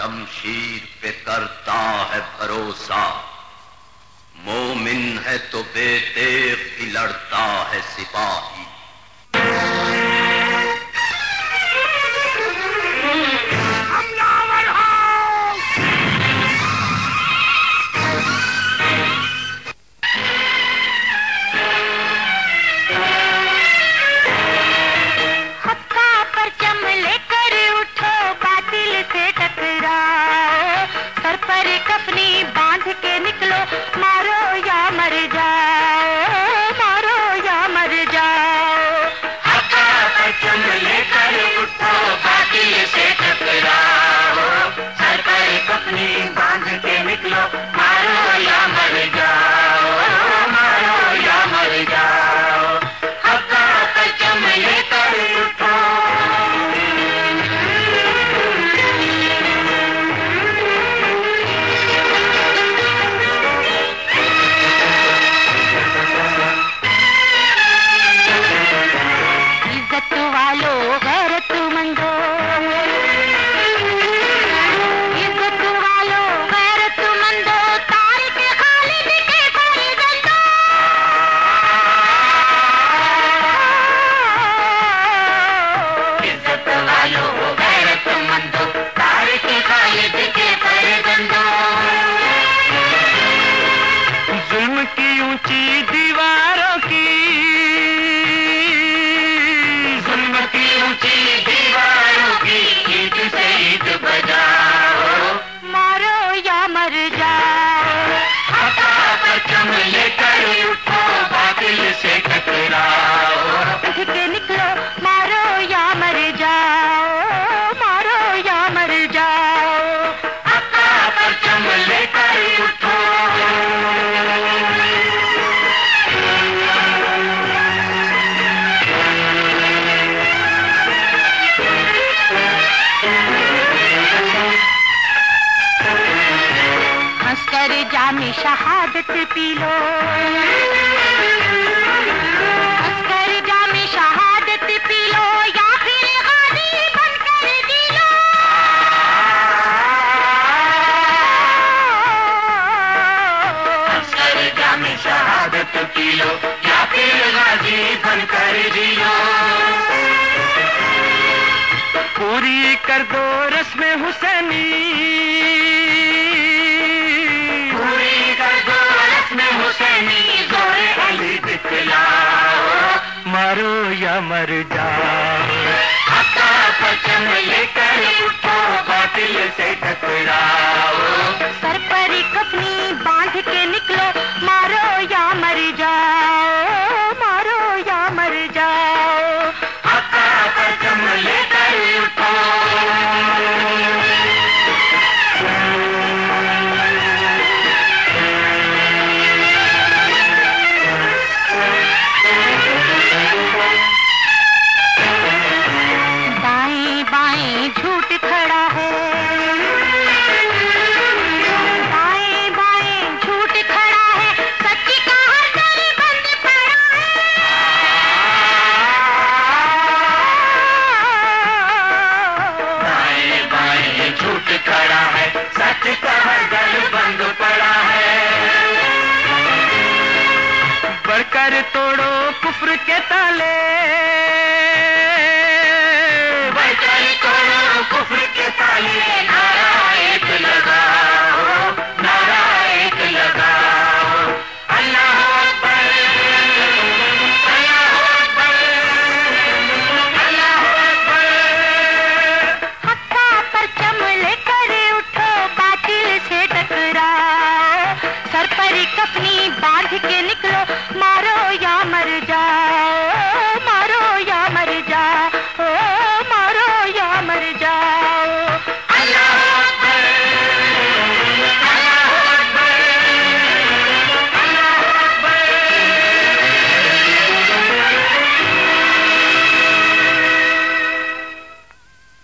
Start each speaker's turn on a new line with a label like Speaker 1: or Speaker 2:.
Speaker 1: शमशीर पे करता है भरोसा, मोमिन है तो बेतेग भी लड़ता है सिपाही।
Speaker 2: कफनी बांध के निकलो, मारो या मर जाओ, मारो या मर जाओ।
Speaker 3: हक्का परचम लेकर उठो, बातिल से टकराओ, सर पर कफनी बांध के निकलो, मारो या मर जाओ, मारो या मर जाओ। हक्का परचम लेकर उठो। जुल्म की ऊंची दीवारों की, जुल्म की ऊंची दीवारों की ईद से ईद बजाओ,
Speaker 2: मारो या मर जाओ।
Speaker 3: हक्का परचम लेकर उठो, बातिल से टकराओ,
Speaker 2: उठ के निकलो, मारो या मर जाओ, मारो या मर जाओ।
Speaker 3: हक्का परचम लेकर उठो।
Speaker 2: हंसकर जामे शहादत पी लो, हंसकर जामे शहादत पी लो, या फिर गाजी बनकर जी लो।
Speaker 3: हंसकर जामे शहादत पी लो, या फिर गाजी बनकर जी लो। पूरी कर दो रस्म हुसैनी, पूरी कर दो रस्म हुसैनी, जोरे अली दिखलाओ, मारो या मर जाओ। हक्का परचम लेकर उठो, बातिल से टकराओ,
Speaker 2: सर पर कफनी बांध के निकलो, मारो या मर जाओ, मारो या मर जाओ।
Speaker 3: हक्का परचम लेकर उठो।
Speaker 2: दाएं बाएं झूठ खड़ा है, दाएं बाएं झूठ खड़ा है, सच का हर दर बंद पड़ा है।
Speaker 3: दाएं बाएं झूठ खड़ा है, सच का हर दर बंद पड़ा है। बढ़कर तोड़ो कुफ्र के ताले, बढ़कर तोड़ो कुफ्र के ताले, नारा एक लगाओ, नारा एक लगाओ, अल्लाह अकबर, अल्लाह अकबर, अल्लाह अकबर।
Speaker 2: हक्का परचम लेकर उठो, बातिल से टकराओ, सर पर कफनी बांध के निकलो,